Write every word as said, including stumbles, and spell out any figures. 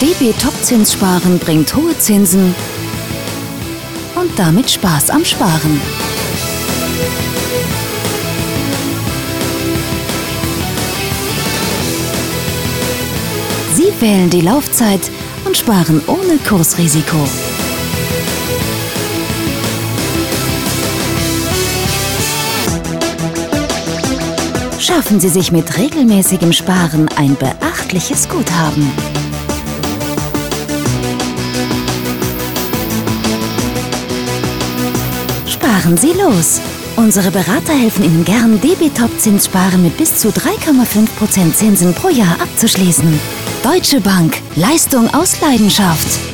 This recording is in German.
D B Top-Zinssparen bringt hohe Zinsen und damit Spaß am Sparen. Sie wählen die Laufzeit und sparen ohne Kursrisiko. Schaffen Sie sich mit regelmäßigem Sparen ein beachtliches Guthaben. Sparen Sie los! Unsere Berater helfen Ihnen gern, D B Top-Zinssparen mit bis zu drei Komma fünf Prozent Zinsen pro Jahr abzuschließen. Deutsche Bank. Leistung aus Leidenschaft.